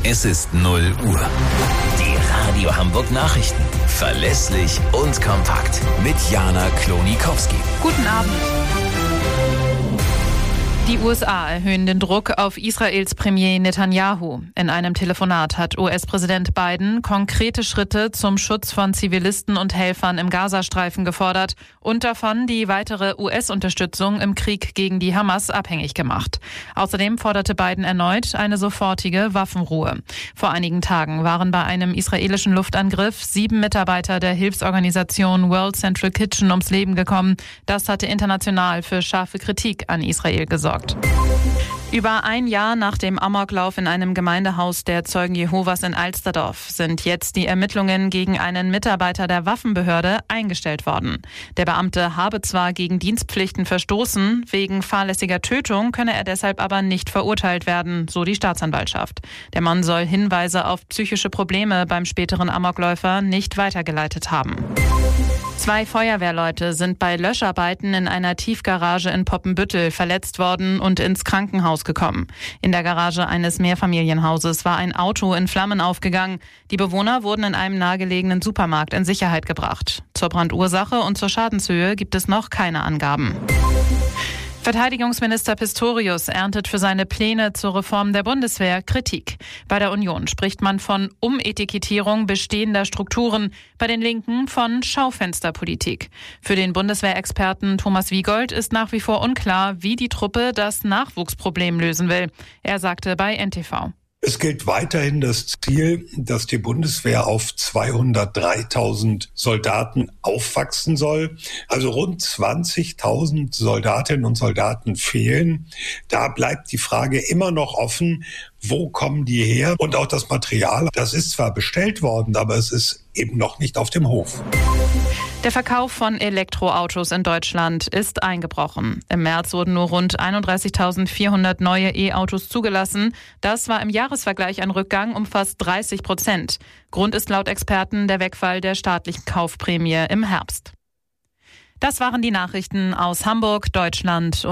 Es ist 0 Uhr. Die Radio Hamburg Nachrichten. Verlässlich und kompakt. Mit Jana Klonikowski. Guten Abend. Die USA erhöhen den Druck auf Israels Premier Netanyahu. In einem Telefonat hat US-Präsident Biden konkrete Schritte zum Schutz von Zivilisten und Helfern im Gazastreifen gefordert und davon die weitere US-Unterstützung im Krieg gegen die Hamas abhängig gemacht. Außerdem forderte Biden erneut eine sofortige Waffenruhe. Vor einigen Tagen waren bei einem israelischen Luftangriff 7 Mitarbeiter der Hilfsorganisation World Central Kitchen ums Leben gekommen. Das hatte international für scharfe Kritik an Israel gesorgt. Über ein Jahr nach dem Amoklauf in einem Gemeindehaus der Zeugen Jehovas in Alsterdorf sind jetzt die Ermittlungen gegen einen Mitarbeiter der Waffenbehörde eingestellt worden. Der Beamte habe zwar gegen Dienstpflichten verstoßen, wegen fahrlässiger Tötung könne er deshalb aber nicht verurteilt werden, so die Staatsanwaltschaft. Der Mann soll Hinweise auf psychische Probleme beim späteren Amokläufer nicht weitergeleitet haben. 2 Feuerwehrleute sind bei Löscharbeiten in einer Tiefgarage in Poppenbüttel verletzt worden und ins Krankenhaus gekommen. In der Garage eines Mehrfamilienhauses war ein Auto in Flammen aufgegangen. Die Bewohner wurden in einem nahegelegenen Supermarkt in Sicherheit gebracht. Zur Brandursache und zur Schadenshöhe gibt es noch keine Angaben. Verteidigungsminister Pistorius erntet für seine Pläne zur Reform der Bundeswehr Kritik. Bei der Union spricht man von Umetikettierung bestehender Strukturen, bei den Linken von Schaufensterpolitik. Für den Bundeswehrexperten Thomas Wiegold ist nach wie vor unklar, wie die Truppe das Nachwuchsproblem lösen will. Er sagte bei NTV: Es gilt weiterhin das Ziel, dass die Bundeswehr auf 203.000 Soldaten aufwachsen soll. Also rund 20.000 Soldatinnen und Soldaten fehlen. Da bleibt die Frage immer noch offen, wo kommen die her? Und auch das Material, das ist zwar bestellt worden, aber es ist eben noch nicht auf dem Hof. Der Verkauf von Elektroautos in Deutschland ist eingebrochen. Im März wurden nur rund 31.400 neue E-Autos zugelassen. Das war im Jahresvergleich ein Rückgang um fast 30%. Grund ist laut Experten der Wegfall der staatlichen Kaufprämie im Herbst. Das waren die Nachrichten aus Hamburg, Deutschland und